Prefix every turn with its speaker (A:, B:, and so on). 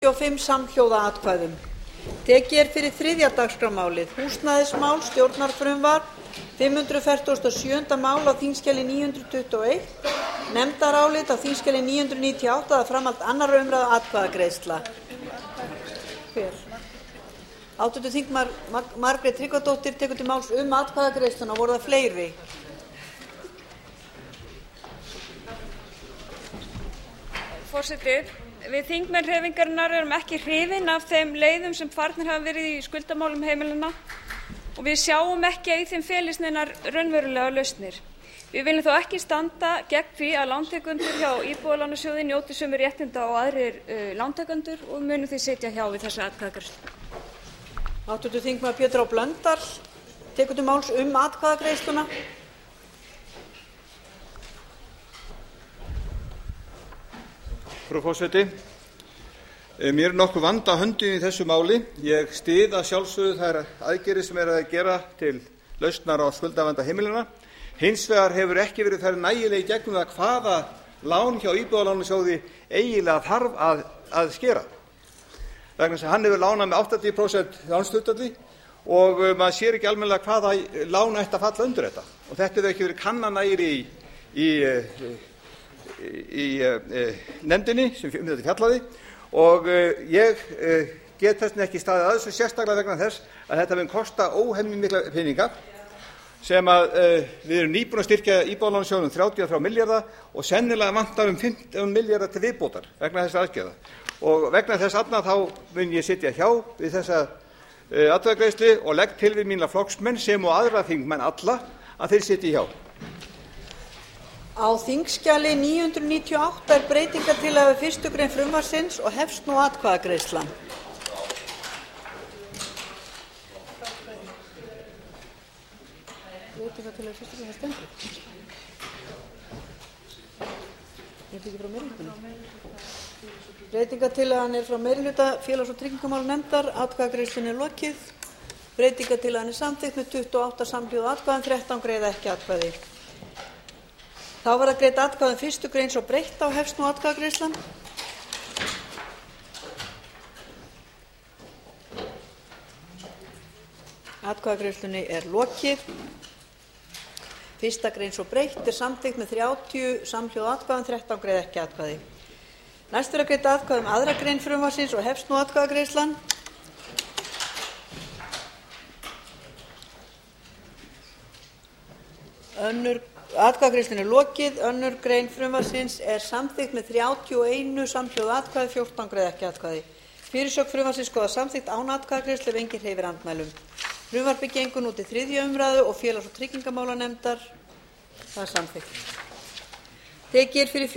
A: 155 samhljóða atkvæðum. Tekið er fyrir 3. dagskrármálið, húsnæðismál, stjórnarfrumvarp, 547. mál á þingskjali 921, nefndarálit á þingskjali 998 að framhald 2. umræðu atkvæðagreiðsla. Hver? Háttvirtur þingmaður Margrét Tryggvadóttir tekur til máls atkvæðagreiðsluna. Voru það fleiri?
B: Forseti, við þingmenn hreyfingarinnar erum ekki hrifin af þeim leiðum sem farnir hafa verið í skuldamálum heimilanna og við sjáum ekki að í þeim felist neinar raunverulegar lausnir. Við viljum þó ekki standa gegn því að lántakendur hjá Íbúðalánasjóði njóti sömu réttinda og aðrir lántakendur og munum því sitja hjá við þessa atkvæðagreiðslu.
A: Háttvirtur þingmaður Pétur H. Blöndal tekur til máls atkvæðagreiðsluna.
C: Frú forseti, mér nokkuð vanda á höndum í þessu máli. Ég styð að sjálfsögðu þær aðgerðir sem að gera til lausnar á skuldavanda heimilanna. Hins vegar hefur ekki verið farið nægilega í gegnum það hvaða lán hjá Íbúðalánasjóði eiginlega þarf að skera. Vegna þess að hann hefur lánað með 80% lánshlutfalli og maður sér ekki almennilega hvaða lán ætti að falla undir þetta. Og þetta hefur ekki verið kannað nægilega í nefndinni sem þetta fjallaði og ég get þess vegna ekki staðið að þessu, sérstaklega vegna þess að þetta mun kosta óhemju mikla peninga sem við erum nýbúin að styrkja Íbúðalánasjóðinn 33 milljarða og sennilega vantar 15 milljarða til viðbótar vegna þessa aðgerða. Og vegna þess þá mun ég sitja hjá við þessa atkvæðagreiðslu og legg til við mína flokksmenn sem og aðra þingmenn alla að þeir sitji hjá.
A: Á þingskjali 998 er breytingartillaga við 1. grein frumvarpsins og hefst nú atkvæðagreiðslan. Breytingartillaga við 1. grein, það stendur. Er þetta ekki frá meirihlutanum? Breytingartillagan er frá meirihluta félags- og tryggingamálanefndar. Atkvæðagreiðslunni er lokið. Breytingartillagan er samþykkt með 28 samhljóða atkvæðum, 13 greiða ekki atkvæði. Þá verða greidd atkvæði um 1. grein svo breytt á hefst nú atkvæðagreiðslan. Atkvæðagreiðslunni er lokið. 1. grein svo breytt er samþykkt með 30 samhljóða atkvæðum, 13 greiða ekki atkvæði. Næst verða greidd atkvæði um 2. grein frumvarpsins og hefst nú atkvæðagreiðslan. Atkvæðagreiðslunni er lokið. 2. grein frumvarpsins er samþykkt með 31 samhljóða atkvæði, 14 greiða ekki atkvæði. Fyrirsögn frumvarpsins skoðast samþykkt án atkvæðagreiðslu ef enginn hreyfir andmælum. Frumvarpið gengur nú til 3. umræðu og félags- og tryggingamálanefndar. Það er samþykkt. Tekið er fyrir